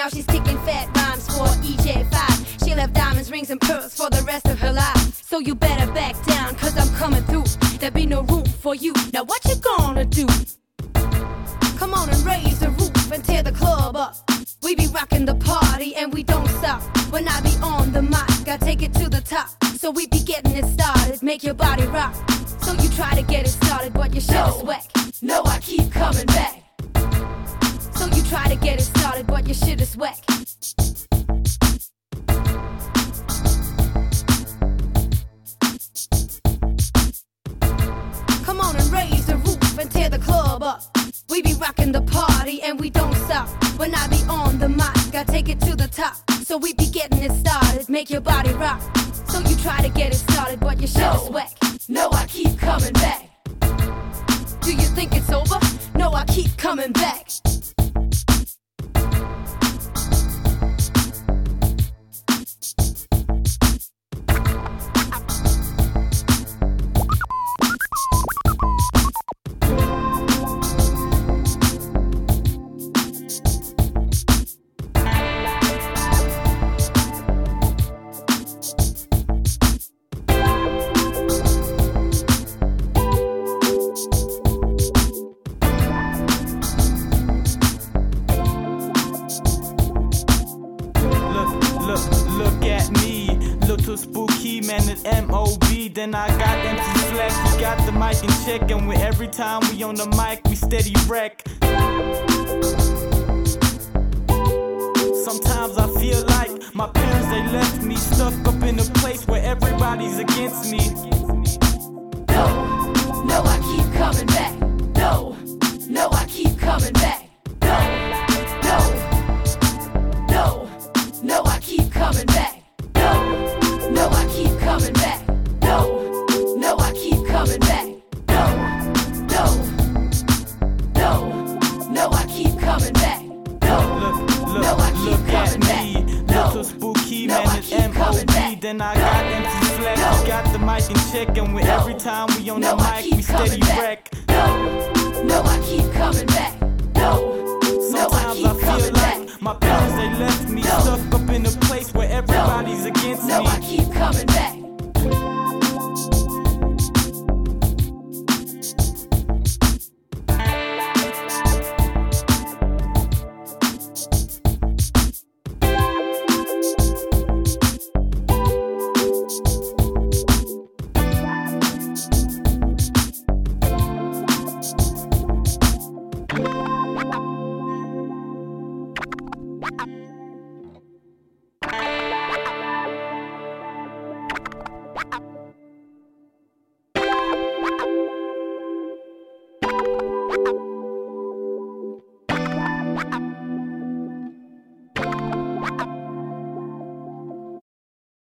Now she's kicking fat rhymes for EJ5. She'll have diamonds, rings, and pearls for the rest of her life. So you better back down, cause I'm coming through. There'll be no room for you. Now what you gonna do? Come on and raise the roof and tear the club up. We be rocking the party and we don't stop. When I be on the mic, I take it to the top. So we be getting it started, make your body rock. So you try to get it started, but your shit is whack. No, I keep coming back. So you try to get it started, but your shit is whack. Come on and raise the roof and tear the club up. We be rocking the party and we don't stop. When I be on the mic, I take it to the top. So we be getting it started, make your body rock. So you try to get it started, but your shit is whack. No, I keep coming back. Do you think it's over? No, I keep coming back. Then I got empty slack, we got the mic in check, and with every time we on the mic, we steady wreck. Sometimes I feel like my parents, they left me stuck up in a place where everybody's against me. No, I keep coming back. No, I keep coming back. No, I keep coming back. No, I keep coming back. No, I keep coming back. No, I keep coming back. No, I keep coming back. Little spooky, man, it's M.O.B. Then I got empty slack, we got the mic in check, and with every time we on the mic, we steady wreck. No, I keep coming back. Sometimes I feel like my parents, they left me stuck up in a place where everybody's against me.